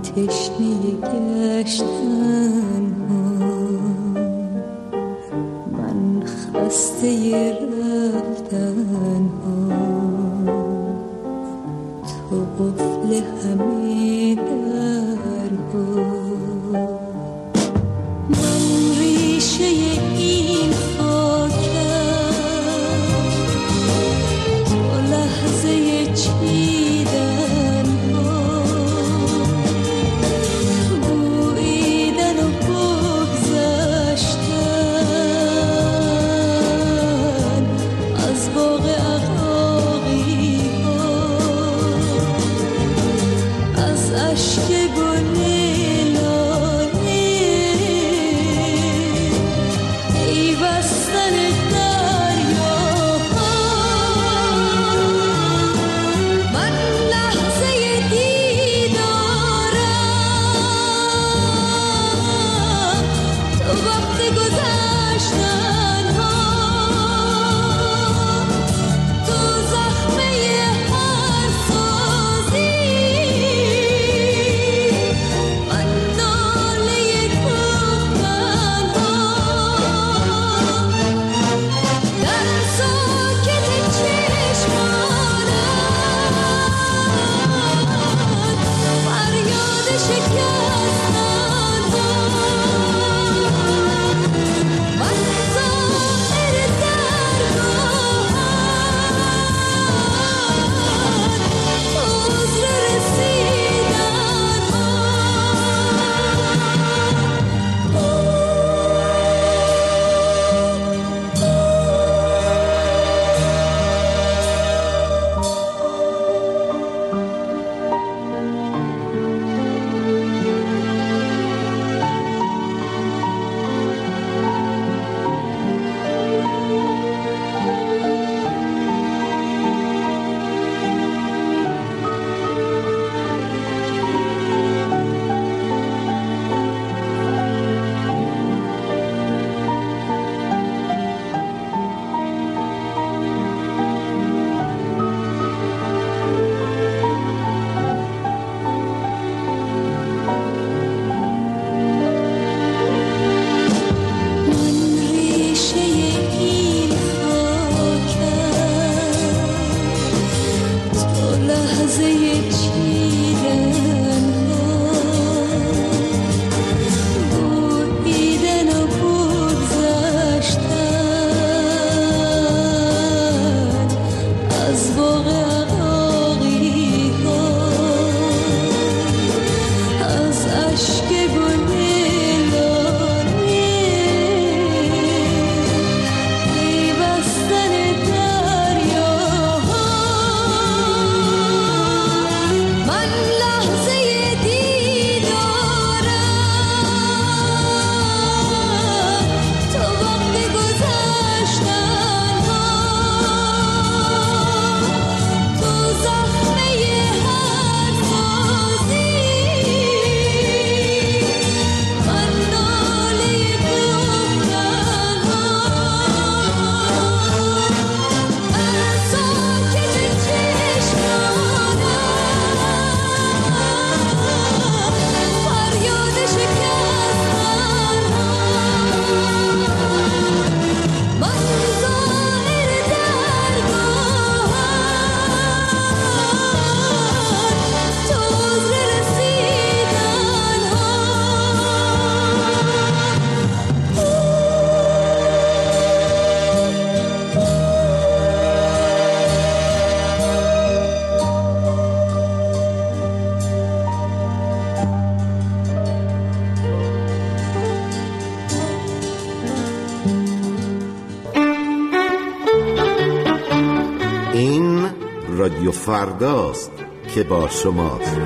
تشنه گشتن ها، من خسته رفتن ها، تو قفل همه در ها. من ریشه این خاکم، تو لحظه چیدن ها، بویدن و بگذشتن از باغ عقاقی ها، از اشک گل رادیو فرداست که با شماست.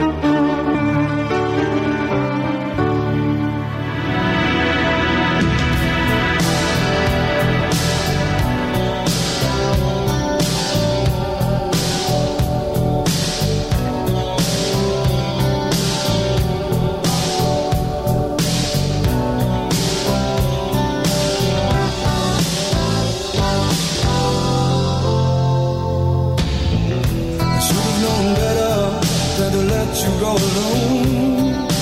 You go alone.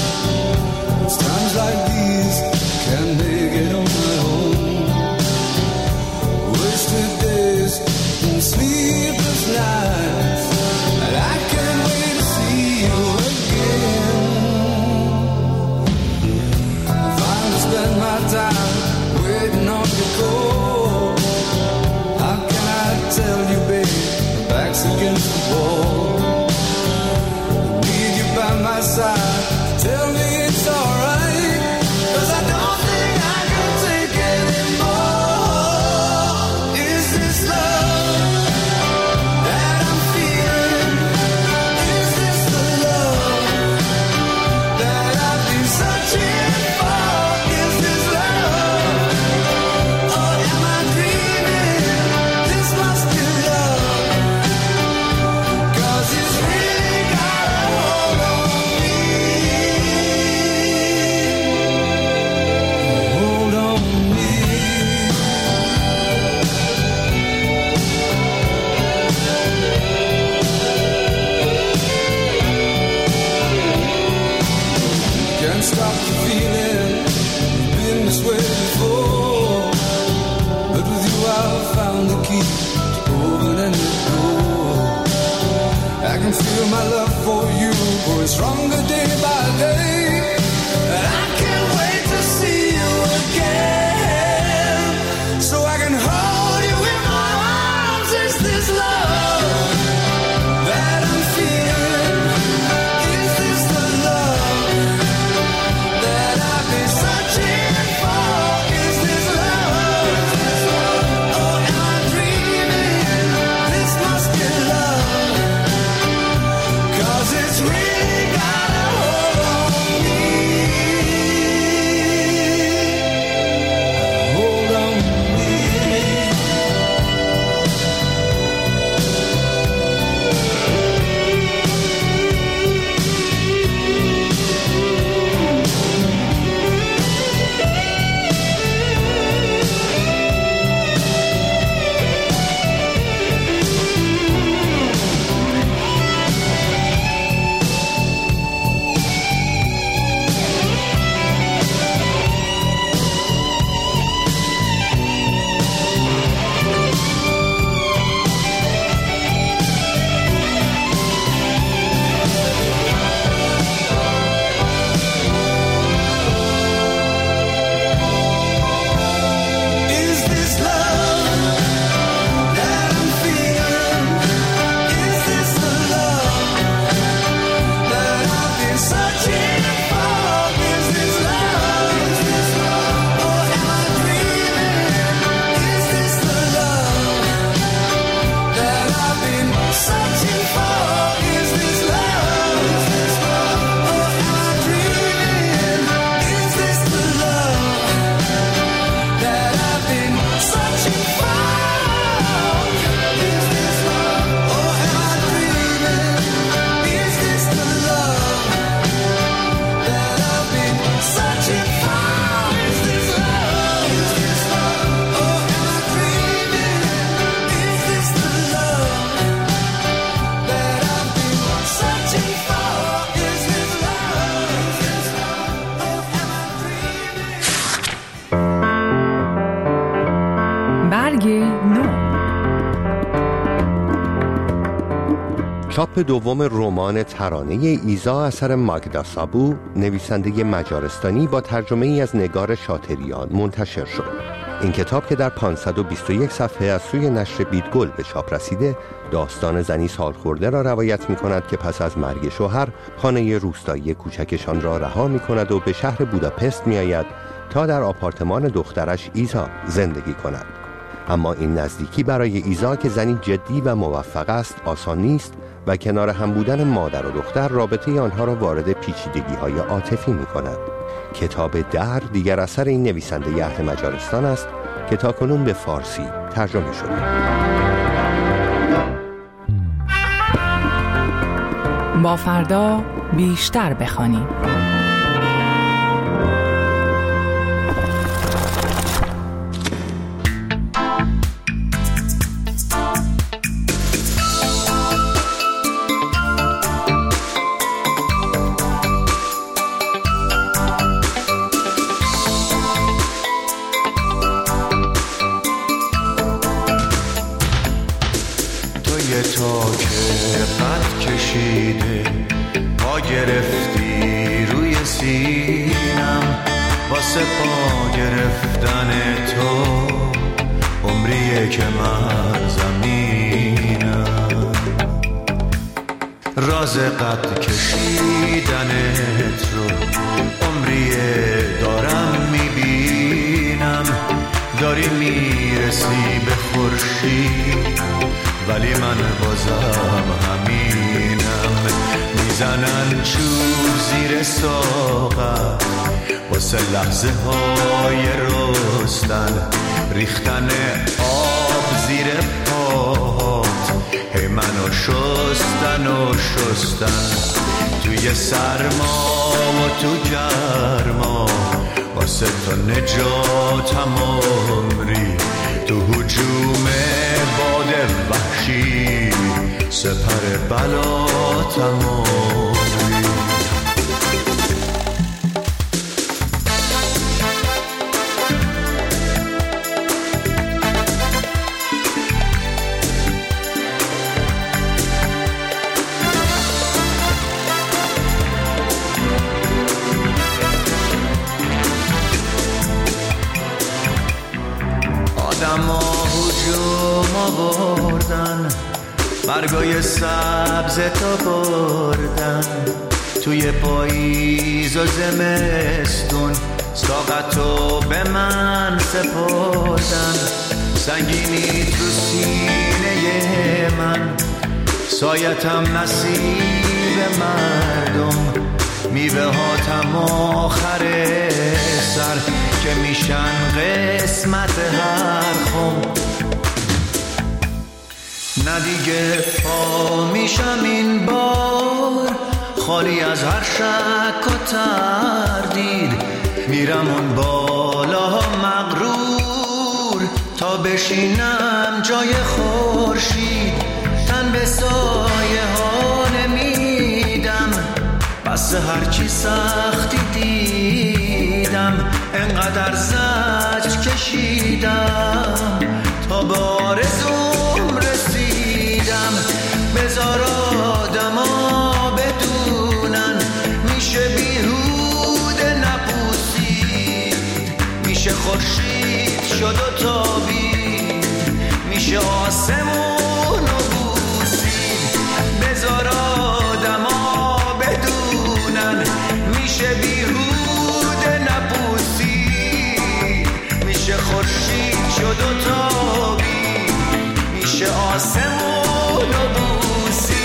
for you, growing stronger day by day. And I can't wait to see you again, so I can hold you in my arms. Is this love that I'm feeling? Is this the love that I've been searching for? Is this love? Or am I dreaming? This must be love, 'cause it's really got a hold on me. Hold on me. Is this love that I'm feeling? Is this the love that I've been searching for? Is this love? Or am I dreaming? Is this the love that I've been searching for? Is this love? Or am I dreaming? Is this the love that I've been searching for? Is this love? Or am I dreaming? Is this the love that I've been searching for? Is this love? Or am I dreaming? Is this the love that I've been searching for? Is this love? Or am I dreaming? برگ نو. چاپ دوم رمان ترانه ایزا اثر ماگدا سابو، نویسنده مجارستانی، با ترجمه ای از نگار شاطریان منتشر شد. این کتاب که در 521 صفحه از سوی نشر بیدگل به چاپ رسیده، داستان زنی سالخورده را روایت می کند که پس از مرگ شوهر خانه روستایی کوچکشان را رها می کند و به شهر بوداپست می آید تا در آپارتمان دخترش ایزا زندگی کند. اما این نزدیکی برای ایزا که زنی جدی و موفق است آسان نیست و کنار هم بودن مادر و دختر رابطه آنها را وارد پیچیدگی‌های عاطفی می‌کند. کتاب در دیگر اثر این نویسنده اهل مجارستان است که تاکنون به فارسی ترجمه شده. با فردا بیشتر بخوانیم. تا که قد کشیده پا گرفتی روی سینم، واسه پا گرفتن تو عمریه که من زمینم. راز قد کشیدنت رو عمریه دارم میبینم. داری میرسی به خورشید ولی من بازم همینم. میزنن چوب زیر ساقم واسه لحظه های رستن، ریختن آب زیر پات، هی منو شستن و شستن. توی سرما و تو گرما واسه تو نجاتم عمری، تو هجوم باد وحشی سپر بلاتم عمری. بردن، برگای سبز تا بردن، توی پاییز و زمستون ساقتو به من سپردن. سنگینی تو سینه من، سایتم نصیب مردم، میوه هاتم آخر سر که میشن قسمت هر خم. نه دیگه پا میشم این بار، خالی از هر شک و تردید، میرم اون بالا مغرور تا بشینم جای خورشید. تن به سایه ها نمیدم، بس هرچی سختی دیدم، انقدر زجر کشیدم تا به آرزوم رسیدم. بذار آدما بدونن میشه بیهوده نپوسید، میشه خورشید شد و تابید، میشه آسمون و بوسید. بذار آدما بدونن میشه بیهوده نپوسید، میشه خورشید شد و تابید، میشه آسمون و بوسید.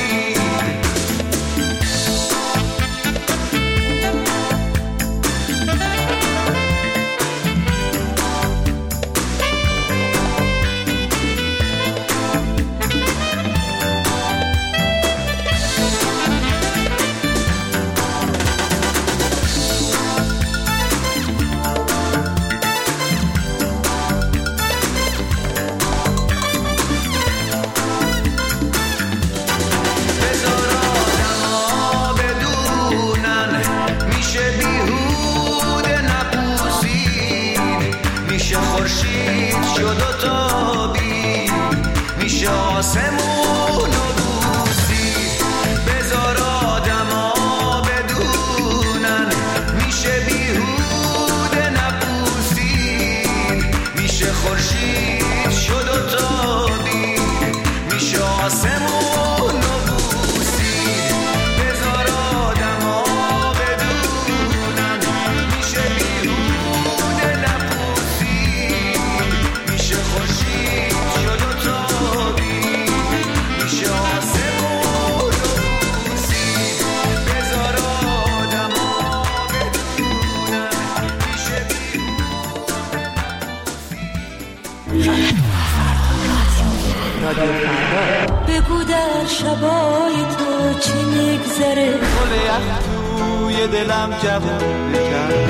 بگو در شبای تو چی میگذره، گل یخ توی دلم جوونه کرد.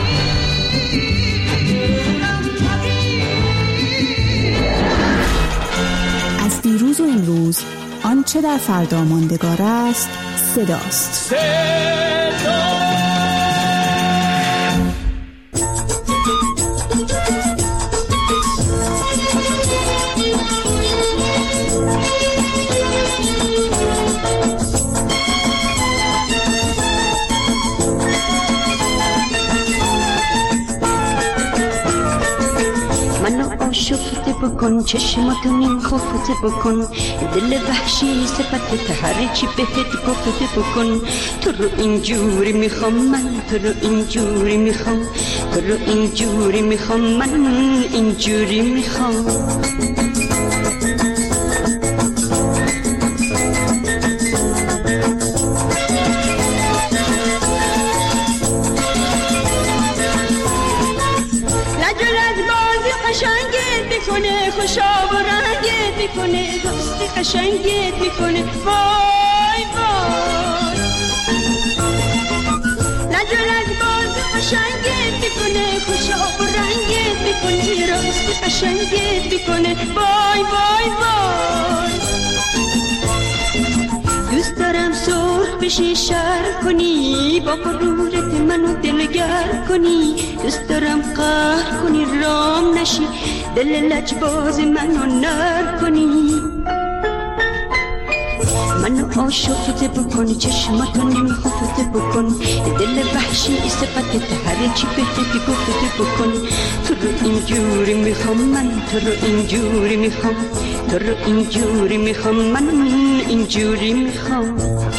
از دیروز و امروز آنچه در فردا ماندگار است صداست. شفته بکن چشماتو نیم خفته بکن، دل وحشی صفت هر چی بهت گفته بکن. تو رو اینجوری میخوام من، تو رو اینجوری میخوام، تو رو اینجوری میخوام من، اینجوری میخوام. میکنه خوشا و رنگت میکنه، دوستی قشنگت میکنه. وای وای نجلت باز قشنگت میکنه، خوشا و رنگت میکنه، راستی قشنگت میکنه. وای وای وای دوست دارم سرخ بشی شر کنی، با غرورت منو دلگر کنی. دوست دارم قهر کنی رام نشی، دل لجباز منو نر کنی. منو آشفته بکن، چشماتو نمیخفته بکن، دل وحشی صفت هر چی بهت گفته بکن. تو رو اینجوری میخوام من، تو رو اینجوری میخوام، تو رو اینجوری میخوام من، اینجوری میخوام.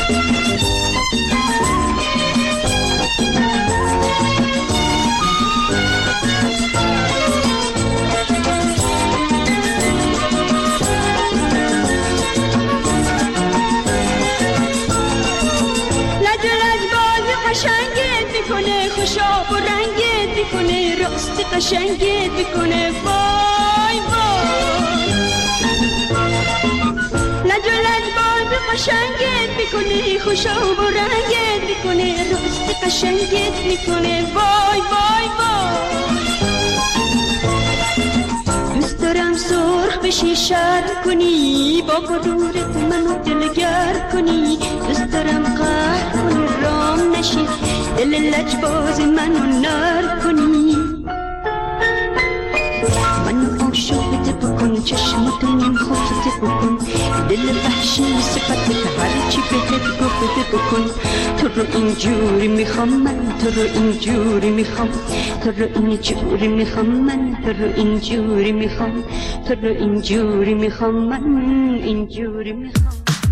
میکنه خوشاب و رنگت میکنه، راست قشنگت میکنه، وای وای. لج و لج باز قشنگت میکنه، خوشاب و رنگت میکنه، راست قشنگت میکنه، وای وای وای. دوست دارم سرخ بشی شر کنی، با غرورت منو دلگر کنی، دوست دارم قهر کنی رام نشی، دل لجباز منو نر کنی. منو آشفته بکن، چشماتو نیم خفته بکن، دل وحشی صفت هر چی بهت گفته بکن. تو رو اینجوری میخوام من، تو رو اینجوری میخوام، تو رو اینجوری میخوام من، تو رو اینجوری میخوام، تو رو اینجوری میخوام من، اینجوری میخوام.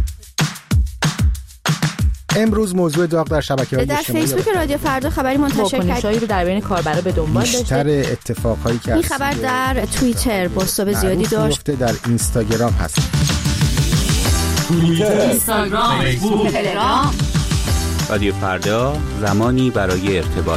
امروز موضوع داغ در شبکه‌های اجتماعی در فیسبوک رادیو فردا خبری منتشر کرد. واکنش‌هایی رو در بین کاربرا به دنبال داشته. بیشتر اتفاقایی که این خبر در توییتر بازتاب زیادی داشت. در اینستاگرام هست. توییتر، اینستاگرام، فیسبوک، تلگرام. رادیو فردا، زمانی برای ارتباط.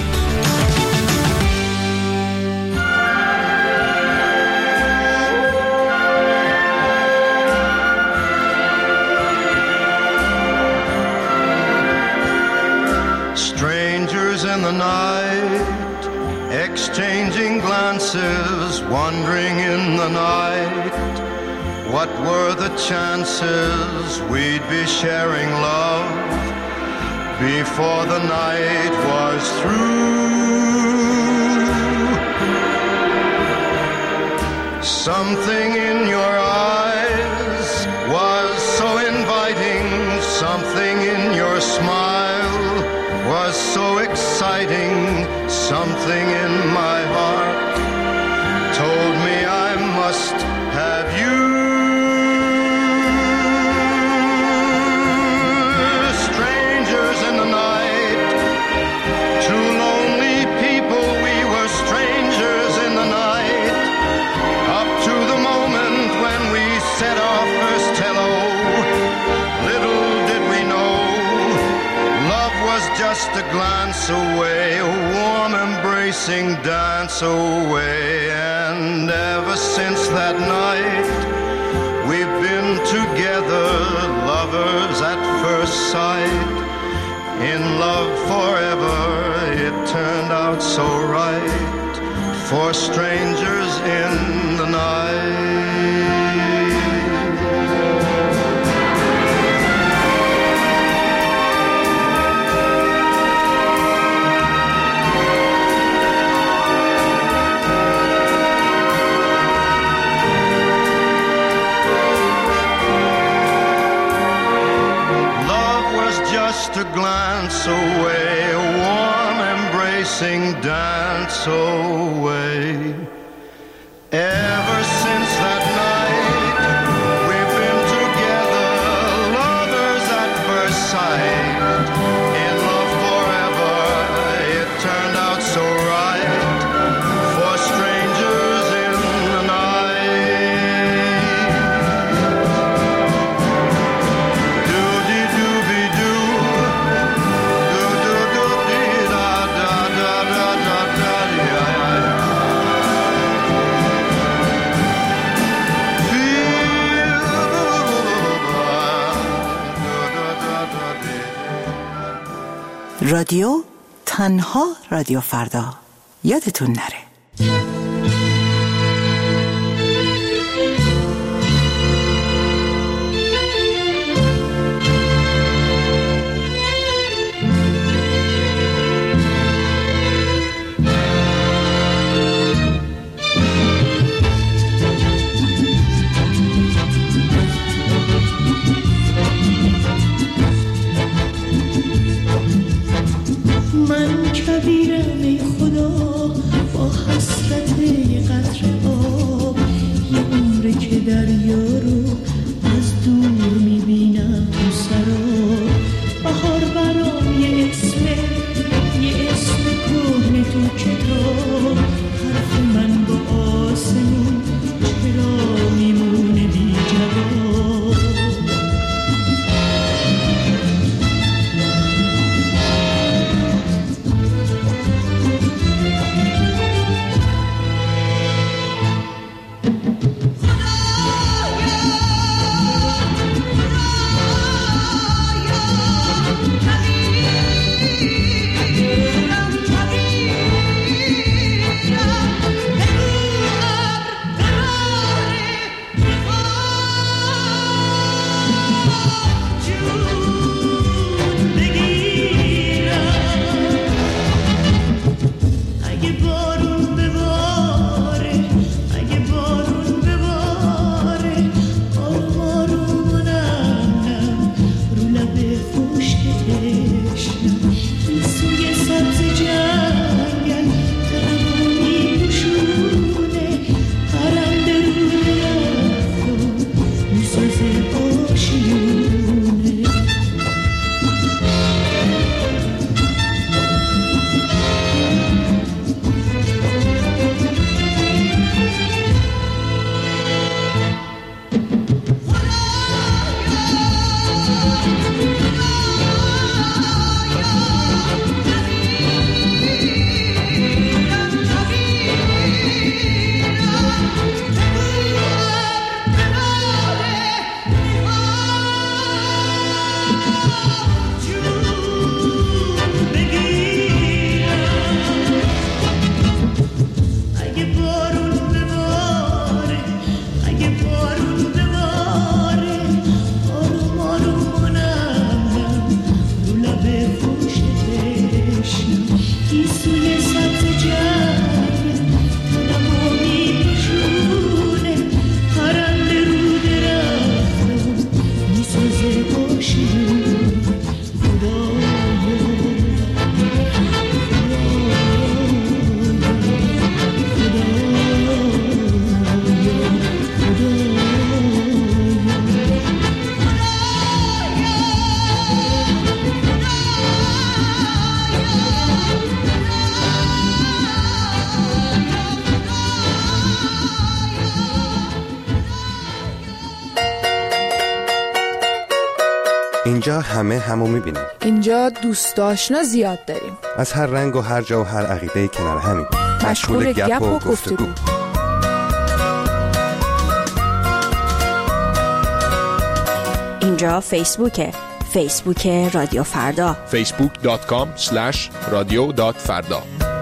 In the night, exchanging glances, wandering in the night. What were the chances we'd be sharing love before the night was through? Something in your eyes was so inviting, something in your smile was so exciting, something in my heart told me I must have you. Strangers in the night, two lonely people, we were strangers in the night, up to the moment when we said our first hello. Little did we know love was just a glance away, a warm embracing dance away. And ever since that night we've been together, lovers at first sight, in love forever. It turned out so right for strangers in the night. Just a glance away, a warm embracing dance away. Ever since that night we've been together, lovers at first sight, in love forever. It turned out so right for strangers in the night. رادیو تنها رادیو فردا، یادتون نره. من کبیرم ای خدا با حسرت قطره آب، یه عمره که دریا رو از دور میبینم تو سراب. بهار برام یه اسم کهنه تو کتاب، حرف من با آسمون چرا میمونه بی جواب. اینجا همه همو میبینیم. اینجا دوست آشنا زیاد داریم. از هر رنگ و هر جا و هر عقیده کنار همیم. مشغول گپ و گفتگو. اینجا فیسبوک رادیو فردا. facebook.com/radio.farda.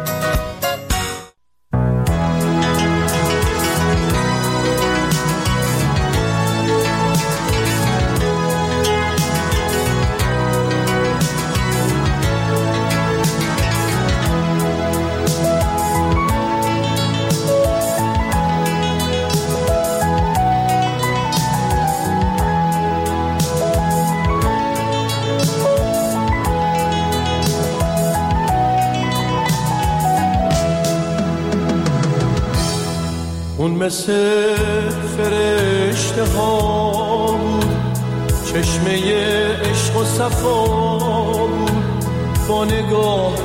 اون مثل فرشته ها بود، چشمه عشق و صفا بود، با نگاه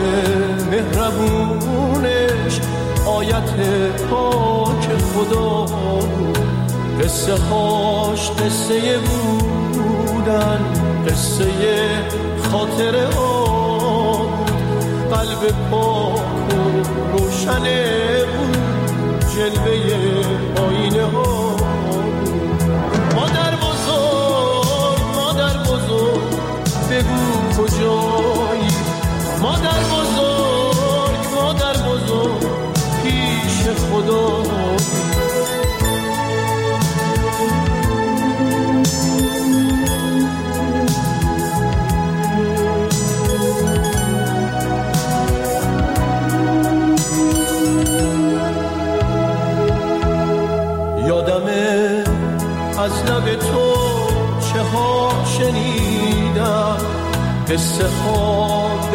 مهربونش آیت پاک خدا بود. قصه هاش قصه بودن، قصه خاطره ها بود، قلب پاک و روشنه بود، جلوه آینه ها. مادر بزرگ بگو کجایی، مادر بزرگ پیش خدا.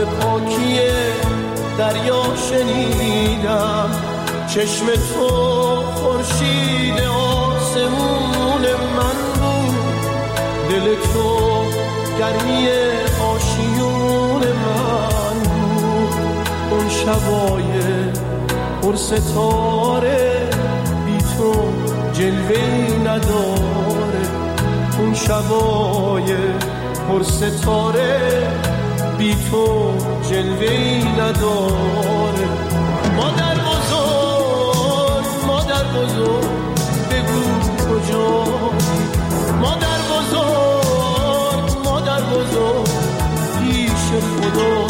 پاکی دریا شنیدم، چشم تو خورشید آسمون من بود، دل تو گرمی آشیون من بود. اون شبای پر ستاره بی تو جلوه‌ای نداره، اون شبای پر ستاره بی تو جلوه‌ای نداره. مادر بزرگ، مادر بزرگ بگو کجایی، مادر بزرگ، مادر بزرگ پیش خدا.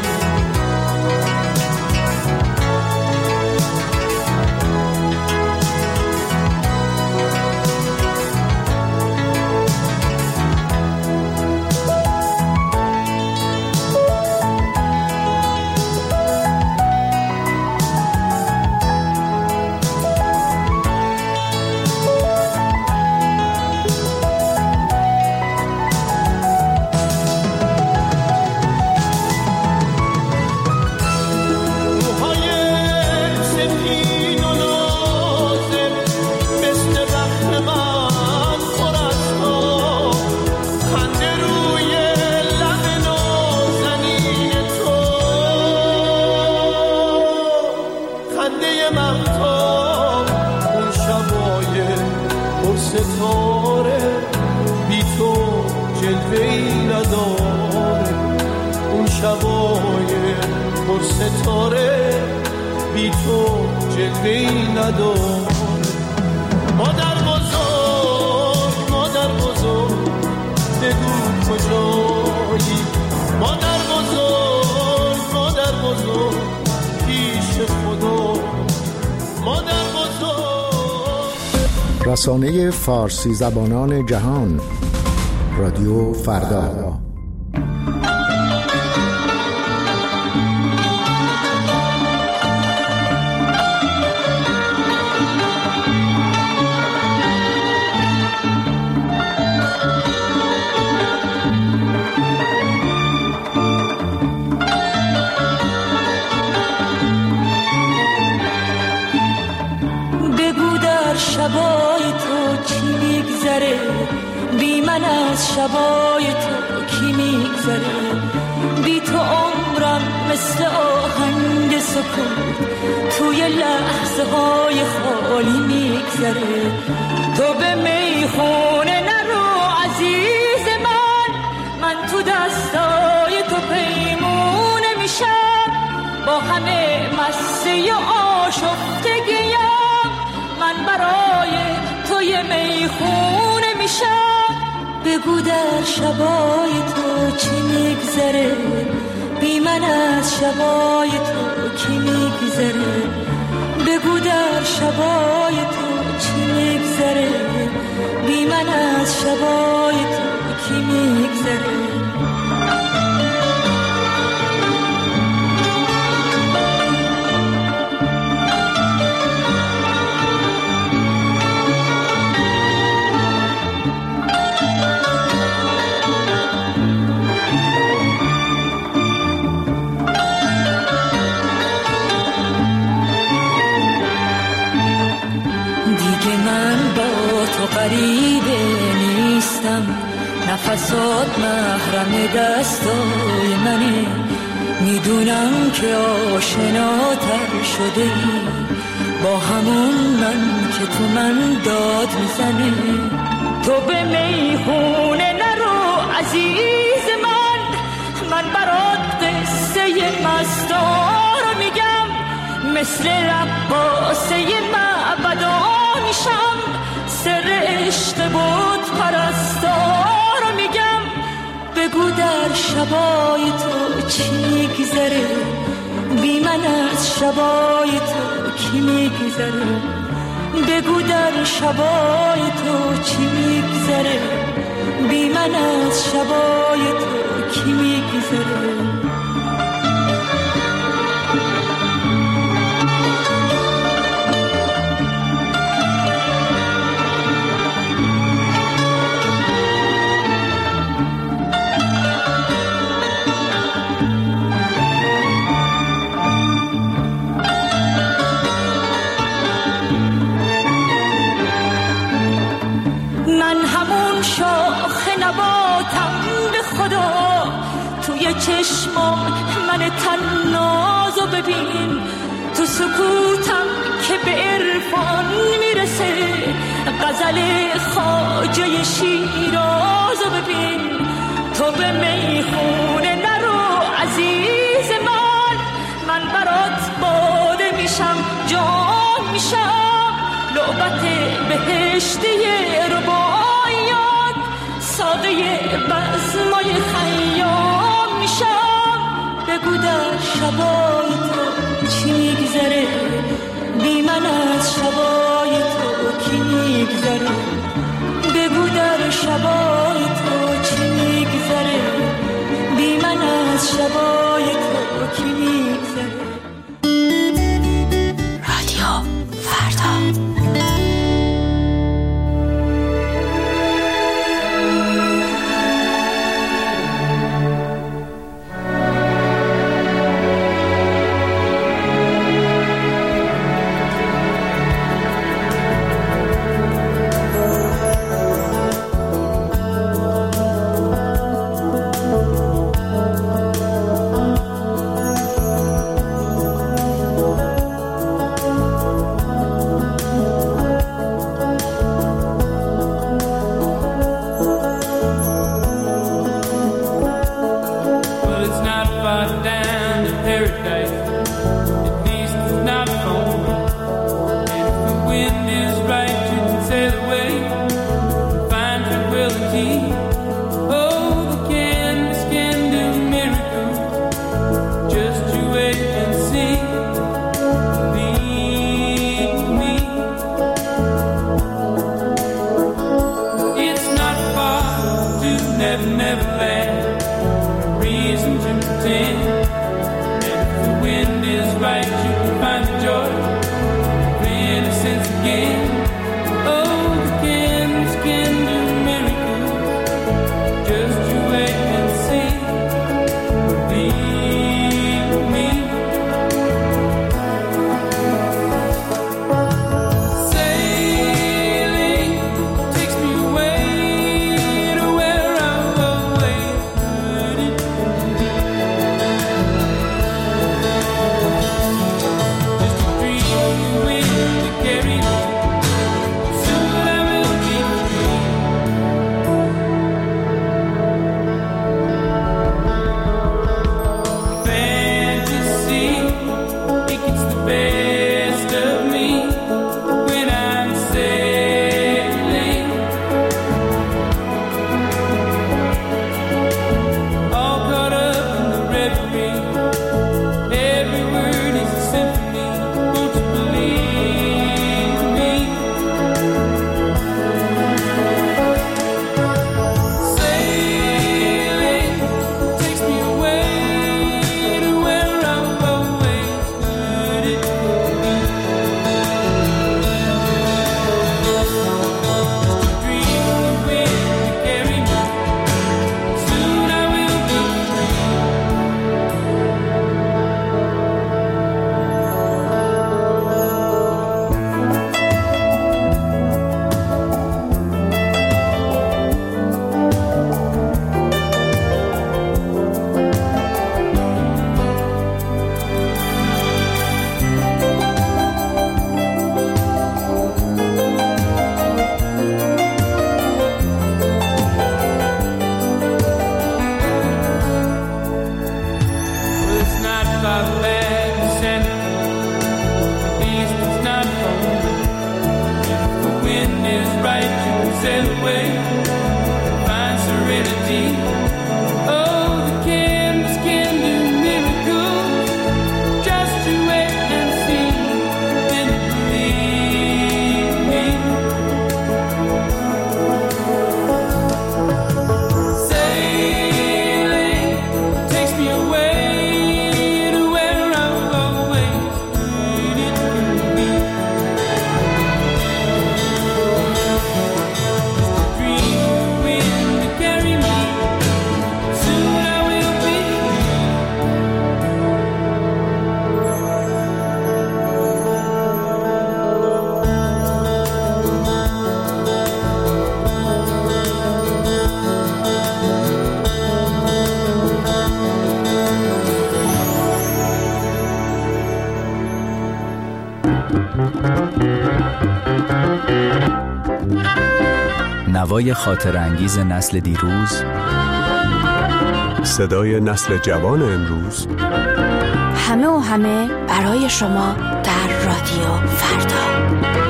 ستاره بی تو جلوه‌ای نداره. مادر بزرگ، مادر بزرگ بگو کجایی، مادر بزرگ، مادر بزرگ پیش خدا، مادر بزرگ. رسانه فارسی زبانان جهان، رادیو فردا. شبای تو چی میگذره، بی من از شبای تو کی میگذره، بی تو عمرم مثل آهنگ سکوت توی لحظه های خالی میگذره. تو به میخونه نرو عزیز من تو دستای تو پیمونه میشم، با همه مستی آشفتگیم من برای توی میخونه میشم. بگو در شبای تو چی میگذره، بی من از شبای تو کی میگذره، بگو در شبای تو چی میگذره، بی من از شبای تو کی میگذره. غریبه نیستم، نفسات محرم دستای منه، میدونم که آشناتر شده ای با همون من که تو من داد میزنه. تو به میخونه نرو عزیز من برات قصه مستار میگم، مثل رقاصه معبدا میشم، سر عشق بود پرستار میگم. بگو در شبای تو چی میگذره، بی من از شبای تو کی میگذره، بگو در شبای تو چی میگذره، بی من از شبای تو کی میگذره. ببین تو سکوتم که به عرفان میرسه غزل خواجه شیرازو ببین تو به میخونه نرو عزیز من برات باده میشم جان میشم لعبت بهشتی رباعیات ساقه بزمای خیام میشم بگو در شبای تو چی میگذره بی من از شبای تو کی میگذره بگو در شبای تو چی میگذره بی من از شبای تو کی میگذره رادیو فردا هوای خاطر انگیز نسل دیروز، صدای نسل جوان امروز، همه و همه برای شما در رادیو فردا.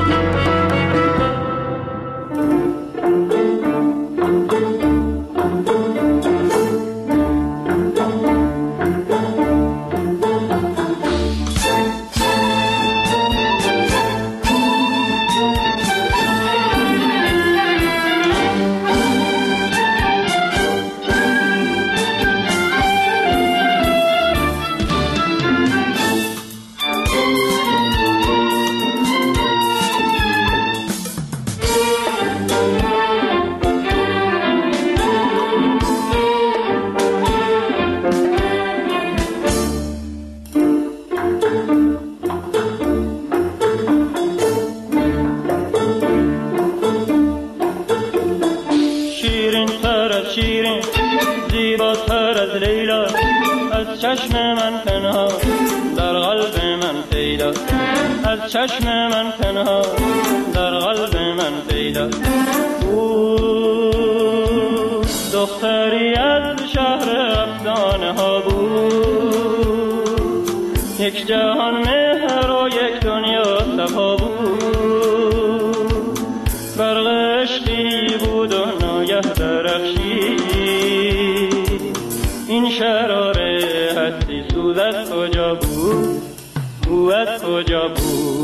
چشم من پنهان در قلب من پیدا، او دختری از شهر افسانه ها بود، یک جهان مهر و یک دنیا صفا بود، برق عشقی بود و ناگه درخشید، این شرار هستی سوز از کجا بود، او از کجا بود؟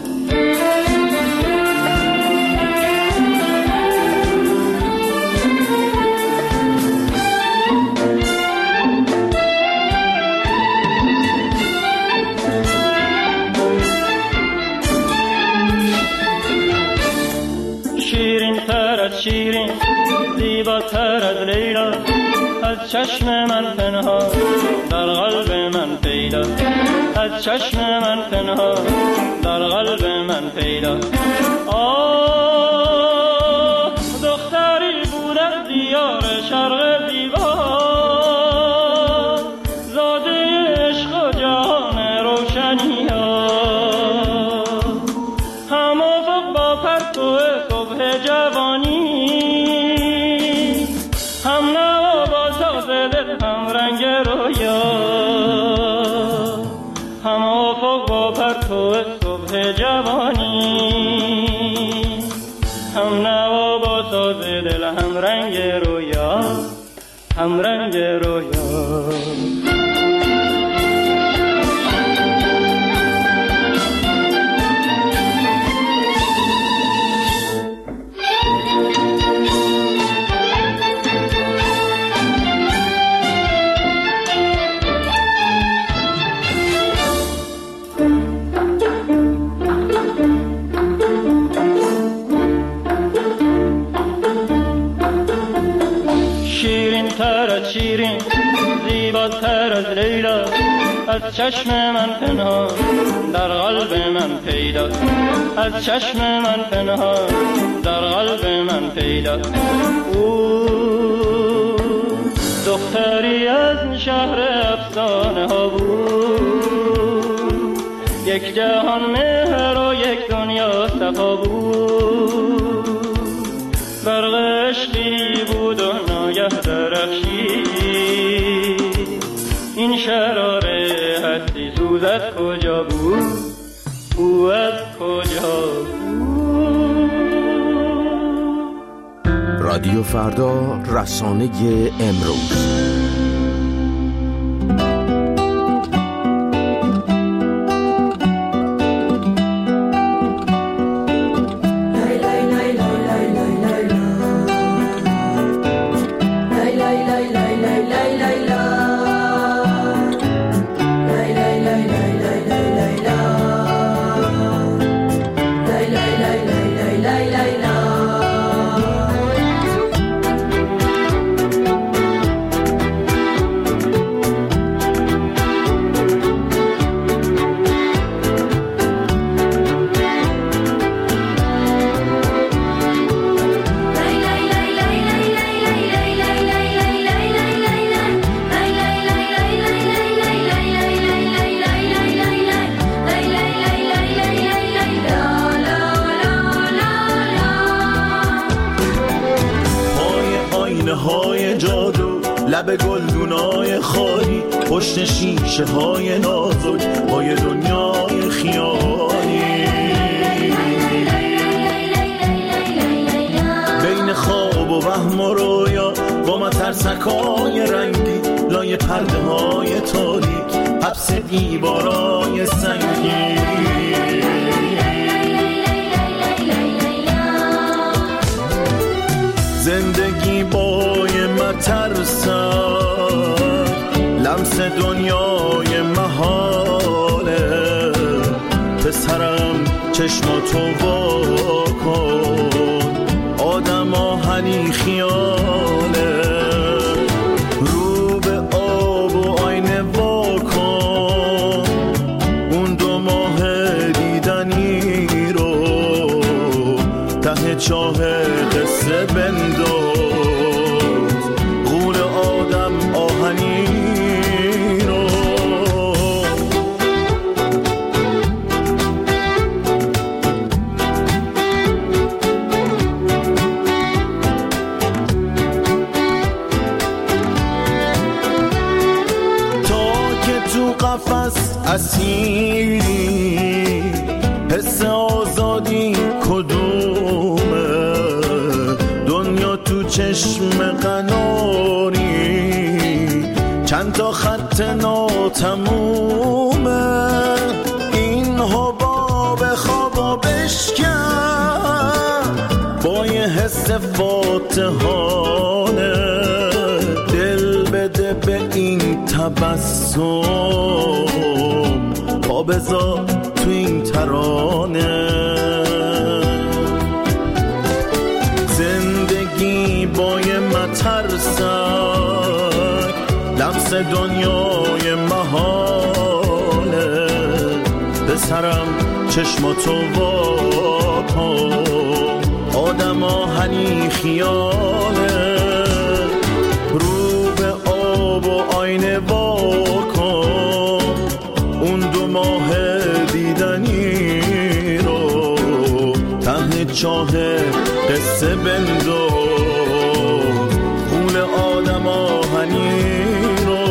شیرین تر از شیرین، زیباتر از لیلا، از چشم من پنهان در قلب من پیدا، از چشم من پنهان در قلب من پیدا. آه دختری بود از دیار شرق زیبا، زاده عشق و جهان روشنی ها، هم افق با پرتو صبح جوانی، هم نوا با ساز دل، هم رنگ رویا، هم افق با پرتو صبح جوانی، هم نوا با ساز دل، هم رنگ رویا، هم رنگ رویا. شیرین زیباتر از لیلا، از چشم من پنهان در قلب من پیدا، از چشم من پنهان در قلب من پیدا. او دختری از شهر افسانه ها بود، یک جهان مهر و یک دنیا صفا بود، برق عشقی بود و ناگه درخشید، این شرار هستی سوز از کجا بود، او از کجا بود؟ رادیو فردا، رسانه امروز. لب گلدونای خالی، پشت شیشه های نازک پای دنیای خیالی. بین خواب و وهم و رویا با مترسکای رنگی، لای پرده های تاریک، حبس دیوارای سنگی. زندگی بای مترسک، لمس دنیای محاله. پسرم چشماتو وا کن، آدم آهنی خیاله. رو به آب و آینه وا کن، اون 2 ماه دیدنی رو ته چاه قصه بنداز. غول آدم آهنی رو. تا که تو قفس اسیری، حس آزادی کدومه؟ دنیا تو چشم قناری، چند تا خط ناتمومه. این حباب خوابا بشکن با یه حس فاتحانه. دل بده به این تبسم، پا بذار تو این ترانه. زندگی با یه مترسک، لمس دنیای محاله. پسرم چشماتو وا کن، آدم آهنی خیاله. رو به آب و آینه وا کن، اون 2 ماه دیدنی رو ته چاه قصه بنداز. غول آدم آهنی رو.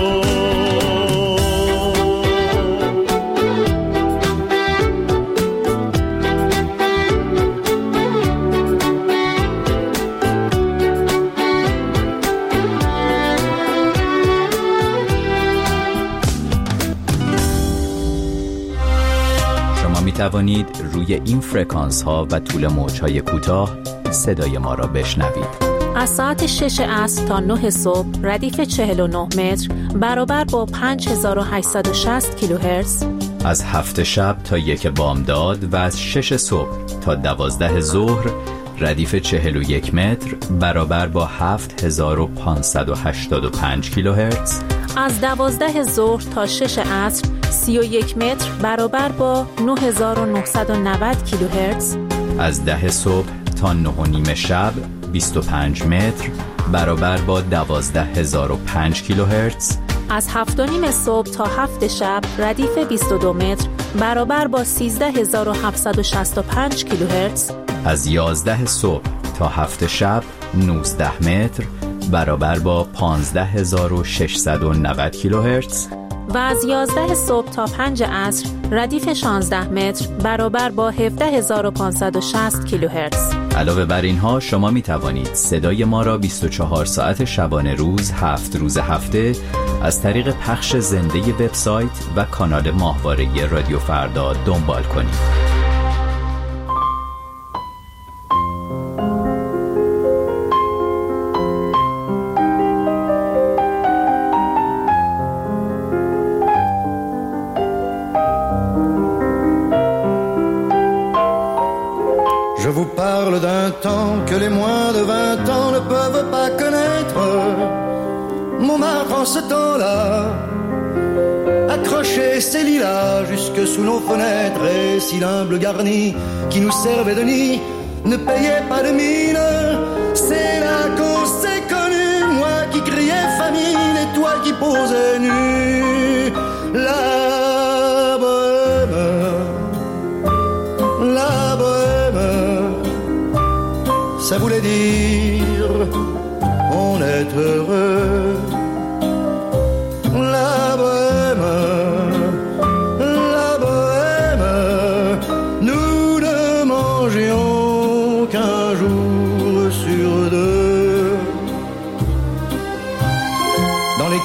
می توانید روی این فرکانس ها و طول موج های کوتاه صدای ما را بشنوید. از ساعت 6 عصر تا 9 صبح ردیف 49 متر برابر با 5860 کیلوهرتز. از 7 شب تا 1 بامداد و از 6 صبح تا 12 ظهر ردیف 41 متر برابر با 7585 کیلوهرتز. از 12 ظهر تا 6 عصر 31 متر برابر با 9990 کیلوهرتز. از 10 صبح تا 9:30 شب 25 متر برابر با 12005 کیلوهرتز. از 7:30 صبح تا 7 شب ردیف 22 متر برابر با 13765 کیلوهرتز. از 11 صبح تا 7 شب 19 متر برابر با 15690 کیلوهرتز. و از 11 صبح تا 5 عصر ردیف 16 متر برابر با 17560 کیلوهرتز. علاوه بر اینها شما می توانید صدای ما را 24 ساعت شبانه روز 7 روز هفته از طریق پخش زنده وبسایت و کانال ماهواره رادیو فردا دنبال کنید. Je vous parle d'un temps que les moins de 20 ans ne peuvent pas connaître. Montmartre en ce temps-là accrochait ses lilas jusque sous nos fenêtres, et si l'humble garni qui nous servait de nid ne payait pas de mine, c'est là qu'on s'est connus, moi qui criais famine et toi qui posais nu. La bohème, ça voulait dire on est heureux.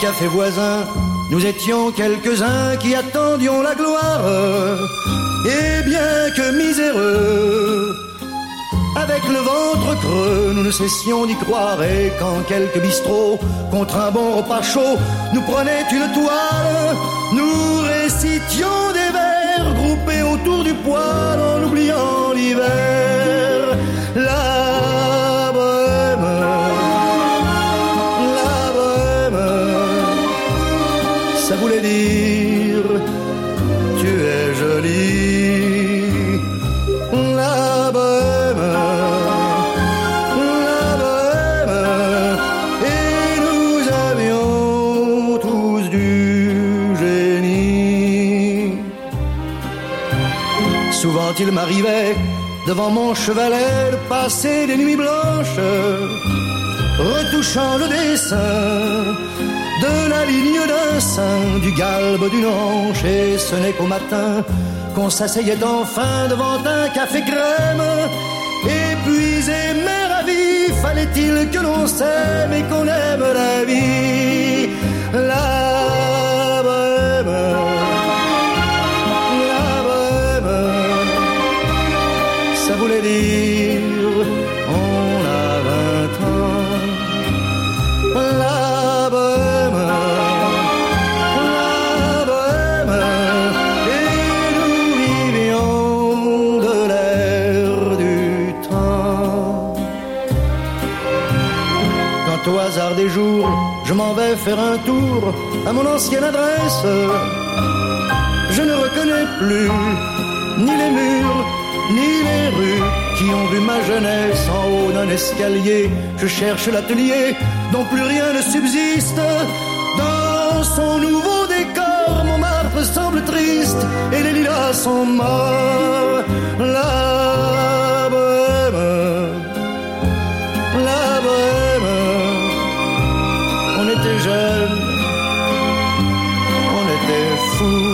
café voisin, nous étions quelques-uns qui attendions la gloire. Et bien que miséreux, avec le ventre creux, nous ne cessions d'y croire. Et quand quelques bistrots, contre un bon repas chaud, nous prenaient une toile, nous récitions des vers groupés autour du poêle en oubliant l'hiver. La bohème, ça voulait dire tu es jolie. La bohème, et nous avions tous du génie. Souvent il m'arrivait devant mon chevalet de passer des nuits blanches, retouchant le dessin de la ligne d'un sein, du galbe d'une hanche. Et ce n'est qu'au matin qu'on s'asseyait enfin devant un café crème. Épuisé mais ravi, fallait-il que l'on s'aime et qu'on aime la vie. La bohème, ça voulait dire on a 20 ans. La bohème, et nous vivions de l'air du temps. Quand au hasard des jours, je m'en vais faire un tour à mon ancienne adresse, je ne reconnais plus ni les murs ni les rues qui ont vu ma jeunesse. En haut d'un escalier, je cherche l'atelier dont plus rien ne subsiste. Dans son nouveau décor, Montmartre semble triste et les lilas sont morts. La bohème, on était jeunes, on était fous.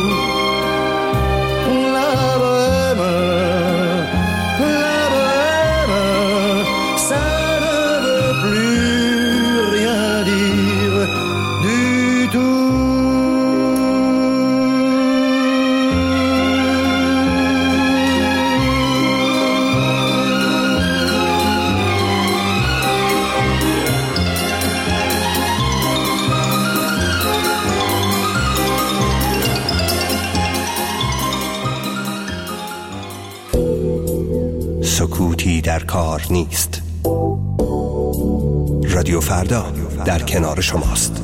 سکوتی در کار نیست. رادیو فردا در کنار شماست.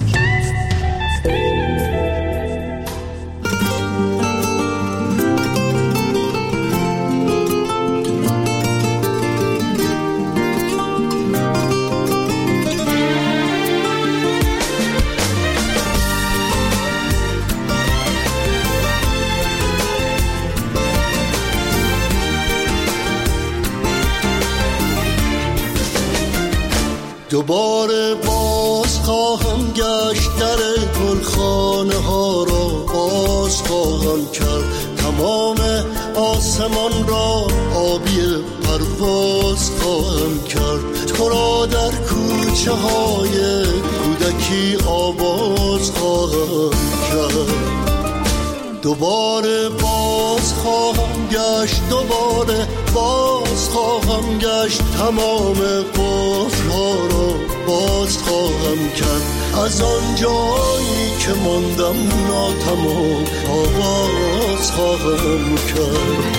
دوباره باز خواهم گشت در گلخانه ها را باز خواهم کرد، تمام آسمان را آبی پرواز خواهم کرد، تو را در کوچه های کودکی آواز خواهم کرد. دوباره باز خواهم گشت، دوباره باز خواهم گشت، تمام قفل‌ها را باز خواهم کرد، از آن جایی که ماندم ناتمام آواز خواهم کرد.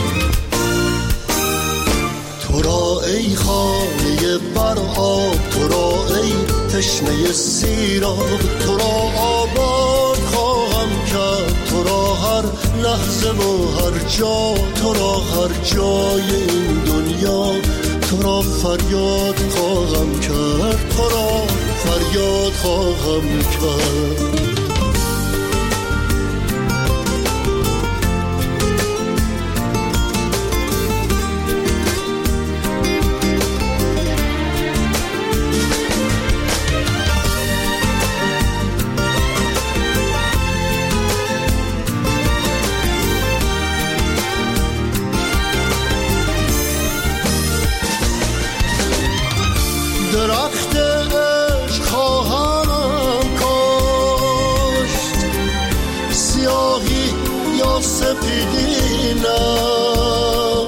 تو را ای خانه بر آب، تو را ای تشنه سیراب، تو را آباد خواهم کرد، تو را هر لحظه و هر جا، تو را هر جای این دنیا، تو را فریاد خواهم کرد، تو را فریاد خواهم کرد. درخت عشق خواهم کاشت، سپیدینم،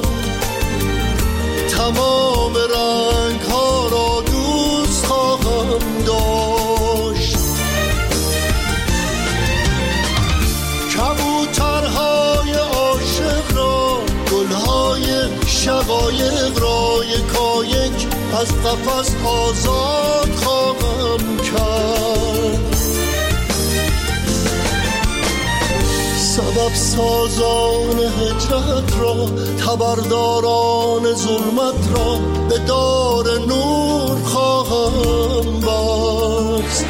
تمام رنگ ها را دوست خواهم داشت. کبوترهای عاشق را، گلهای شقایق را یکایک از قفس آزاد خواهم کرد. سبب سازان هجرت را، تبرداران ظلمت را به دار نور خواهم بست.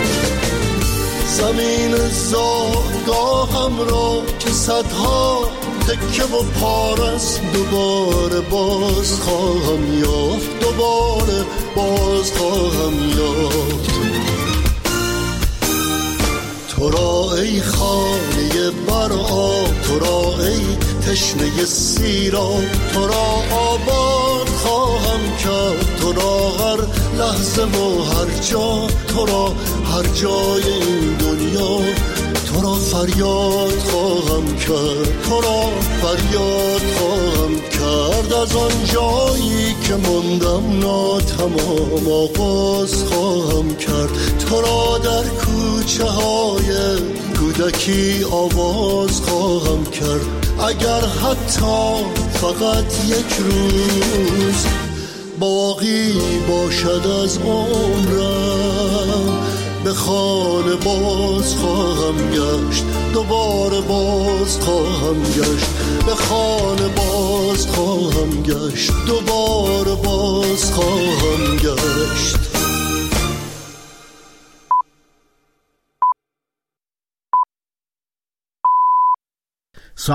زمین زادگاهم را که صدها تکه و پارست دوباره باز خواهم یافت، دوباره باز خواهم یافت. تو را ای خانه برآب، تو را ای تشنه سیراب، تو را آباد خواهم کرد، تو را هر لحظه و هر جا، تو را هر جای این دنیا، تو را فریاد خواهم کرد، تو را فریاد خواهم کرد. از آن جایی که ماندم ناتمام آغاز خواهم کرد، تو را در کوچه های کودکی آواز خواهم کرد. اگر حتی فقط یک روز باقی باشد از عمرم، به خانه باز خواهم گشت، دوباره باز خواهم گشت، به خانه باز خواهم گشت، دوباره باز خواهم گشت.